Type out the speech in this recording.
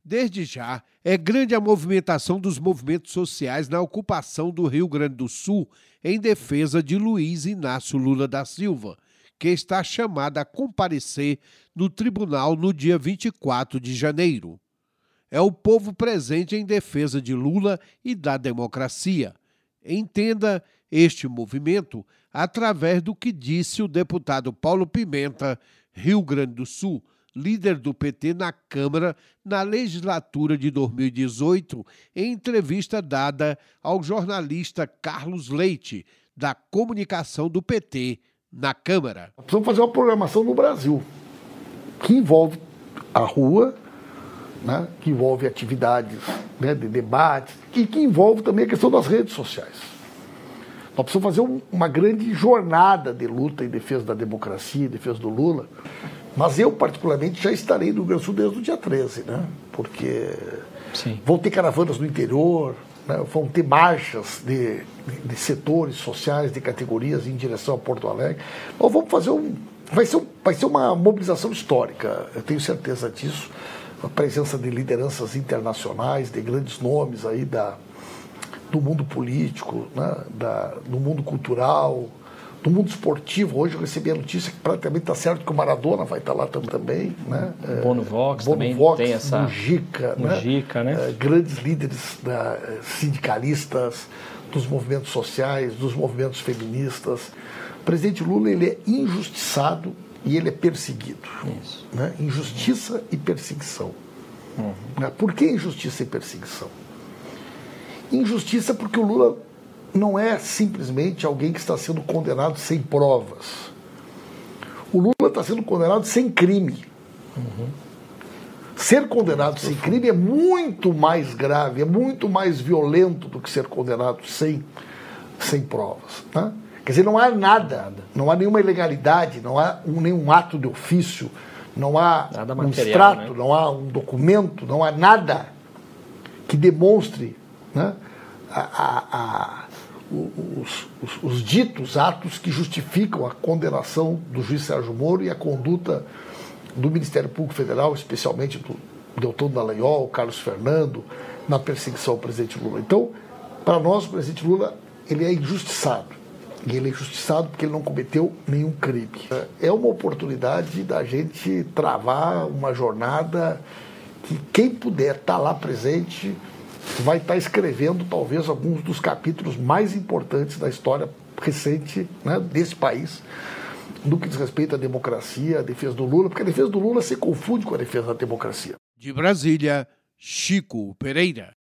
Desde já, é grande a movimentação dos movimentos sociais na ocupação do Rio Grande do Sul em defesa de Luiz Inácio Lula da Silva, que está chamado a comparecer no tribunal no dia 24 de janeiro. É o povo presente em defesa de Lula e da democracia. Entenda este movimento através do que disse o deputado Paulo Pimenta, Rio Grande do Sul, líder do PT na Câmara na legislatura de 2018, em entrevista dada ao jornalista Carlos Leite, da comunicação do PT na Câmara. Precisamos fazer uma programação no Brasil, que envolve a rua, né, que envolve atividades, né, de debates, e que envolve também a questão das redes sociais. Nós precisamos fazer uma grande jornada de luta em defesa da democracia, em defesa do Lula. Mas eu, particularmente, já estarei no Rio Grande do Sul desde o dia 13, né? Porque vão ter caravanas no interior, né? Vão ter marchas de setores sociais, de categorias em direção a Porto Alegre. Nós vamos fazer vai ser uma mobilização histórica, eu tenho certeza disso. A presença de lideranças internacionais, de grandes nomes aí do mundo político, né? Do mundo cultural, do mundo esportivo. Hoje eu recebi a notícia que praticamente está certo que o Maradona vai estar lá também, né? Bono Vox também tem essa... Mujica, né? Grandes líderes sindicalistas, dos movimentos sociais, dos movimentos feministas. O presidente Lula, ele é injustiçado e ele é perseguido. Isso. Né? Injustiça e perseguição. Né? Por que injustiça e perseguição? Injustiça porque o Lula não é simplesmente alguém que está sendo condenado sem provas. O Lula está sendo condenado sem crime. Ser condenado sem crime é muito mais grave, é muito mais violento do que ser condenado sem provas. Né? Quer dizer, não há nada, não há nenhuma ilegalidade, não há nenhum ato de ofício, não há um extrato, né? Não há um documento, não há nada que demonstre, né, os ditos atos que justificam a condenação do juiz Sérgio Moro e a conduta do Ministério Público Federal, especialmente do Deltan Dallagnol, Carlos Fernando, na perseguição ao presidente Lula. Então, para nós, o presidente Lula, ele é injustiçado. E ele é injustiçado porque ele não cometeu nenhum crime. É uma oportunidade da gente travar uma jornada que quem puder estar lá presente vai estar escrevendo talvez alguns dos capítulos mais importantes da história recente, né, desse país, no que diz respeito à democracia, à defesa do Lula, porque a defesa do Lula se confunde com a defesa da democracia. De Brasília, Chico Pereira.